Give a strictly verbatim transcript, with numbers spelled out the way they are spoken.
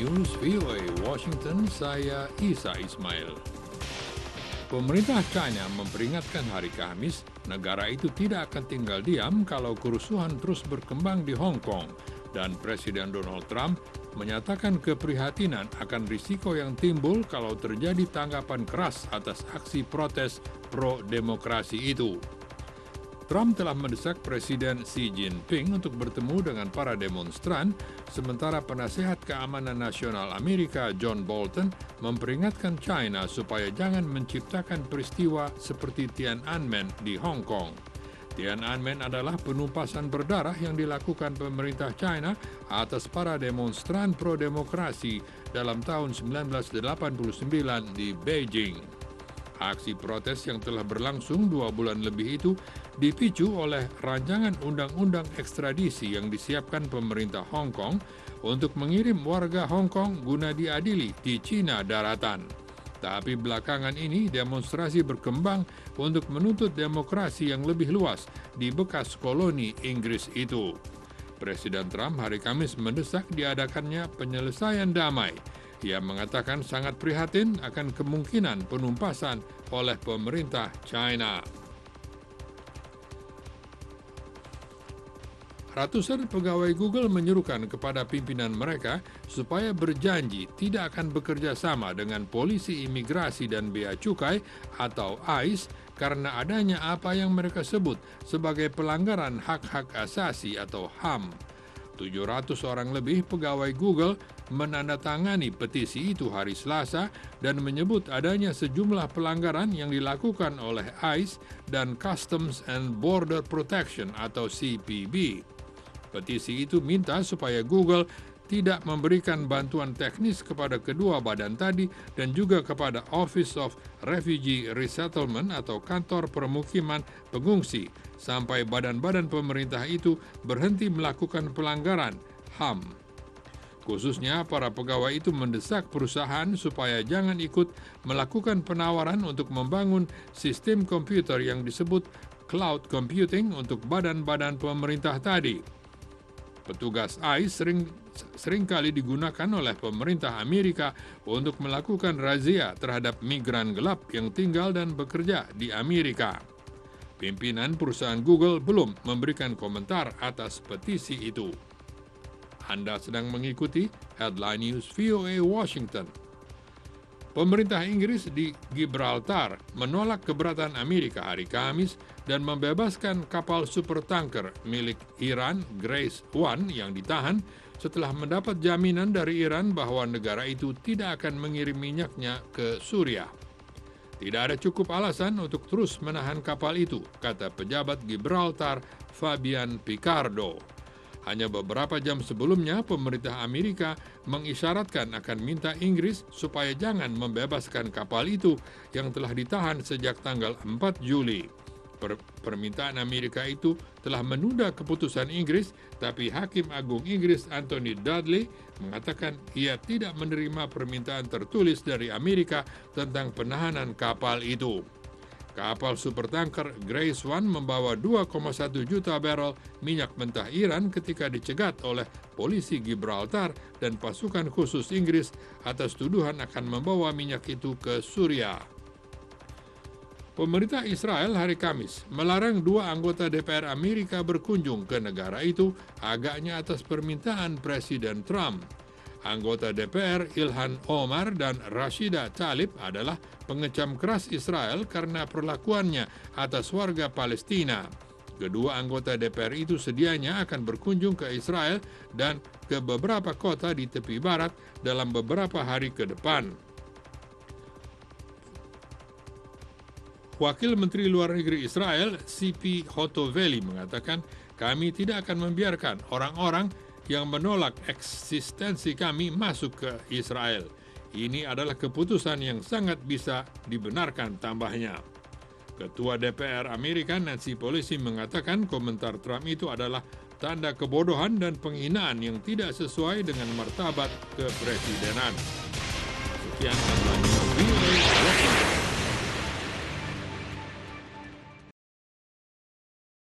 News V O A Washington, saya Isa Ismail. Pemerintah China memperingatkan hari Kamis, negara itu tidak akan tinggal diam kalau kerusuhan terus berkembang di Hong Kong, dan Presiden Donald Trump menyatakan keprihatinan akan risiko yang timbul kalau terjadi tanggapan keras atas aksi protes pro-demokrasi itu. Trump telah mendesak Presiden Xi Jinping untuk bertemu dengan para demonstran, sementara penasehat keamanan nasional Amerika John Bolton memperingatkan China supaya jangan menciptakan peristiwa seperti Tiananmen di Hong Kong. Tiananmen adalah penumpasan berdarah yang dilakukan pemerintah China atas para demonstran pro-demokrasi dalam tahun sembilan belas delapan puluh sembilan di Beijing. Aksi protes yang telah berlangsung dua bulan lebih itu dipicu oleh rancangan undang-undang ekstradisi yang disiapkan pemerintah Hong Kong untuk mengirim warga Hong Kong guna diadili di Cina daratan. Tapi belakangan ini demonstrasi berkembang untuk menuntut demokrasi yang lebih luas di bekas koloni Inggris itu. Presiden Trump hari Kamis mendesak diadakannya penyelesaian damai. Ia mengatakan sangat prihatin akan kemungkinan penumpasan oleh pemerintah China. Ratusan pegawai Google menyerukan kepada pimpinan mereka supaya berjanji tidak akan bekerja sama dengan polisi imigrasi dan bea cukai atau I C E karena adanya apa yang mereka sebut sebagai pelanggaran hak-hak asasi atau H A M. tujuh ratus orang lebih pegawai Google menandatangani petisi itu hari Selasa dan menyebut adanya sejumlah pelanggaran yang dilakukan oleh I C E dan Customs and Border Protection atau C B P. Petisi itu minta supaya Google tidak memberikan bantuan teknis kepada kedua badan tadi dan juga kepada Office of Refugee Resettlement atau kantor permukiman pengungsi sampai badan-badan pemerintah itu berhenti melakukan pelanggaran H A M. Khususnya para pegawai itu mendesak perusahaan supaya jangan ikut melakukan penawaran untuk membangun sistem komputer yang disebut cloud computing untuk badan-badan pemerintah tadi. Petugas I C E sering seringkali digunakan oleh pemerintah Amerika untuk melakukan razia terhadap migran gelap yang tinggal dan bekerja di Amerika. Pimpinan perusahaan Google belum memberikan komentar atas petisi itu. Anda sedang mengikuti Headline News V O A Washington. Pemerintah Inggris di Gibraltar menolak keberatan Amerika hari Kamis dan membebaskan kapal supertanker milik Iran Grace One yang ditahan setelah mendapat jaminan dari Iran bahwa negara itu tidak akan mengirim minyaknya ke Suriah. Tidak ada cukup alasan untuk terus menahan kapal itu, kata pejabat Gibraltar Fabian Picardo. Hanya beberapa jam sebelumnya, pemerintah Amerika mengisyaratkan akan minta Inggris supaya jangan membebaskan kapal itu yang telah ditahan sejak tanggal empat Juli. Per- permintaan Amerika itu telah menunda keputusan Inggris, tapi Hakim Agung Inggris Anthony Dudley mengatakan ia tidak menerima permintaan tertulis dari Amerika tentang penahanan kapal itu. Kapal supertanker Grace One membawa dua koma satu juta barel minyak mentah Iran ketika dicegat oleh polisi Gibraltar dan pasukan khusus Inggris atas tuduhan akan membawa minyak itu ke Suriah. Pemerintah Israel hari Kamis melarang dua anggota D P R Amerika berkunjung ke negara itu, agaknya atas permintaan Presiden Trump. Anggota D P R Ilhan Omar dan Rashida Tlaib adalah pengecam keras Israel karena perlakuannya atas warga Palestina. Kedua anggota D P R itu sedianya akan berkunjung ke Israel dan ke beberapa kota di tepi barat dalam beberapa hari ke depan. Wakil Menteri Luar Negeri Israel, Tzipi Hotovely, mengatakan, kami tidak akan membiarkan orang-orang yang menolak eksistensi kami masuk ke Israel. Ini adalah keputusan yang sangat bisa dibenarkan, tambahnya. Ketua D P R Amerika Nancy Pelosi mengatakan komentar Trump itu adalah tanda kebodohan dan penghinaan yang tidak sesuai dengan martabat kepresidenan. Sekian.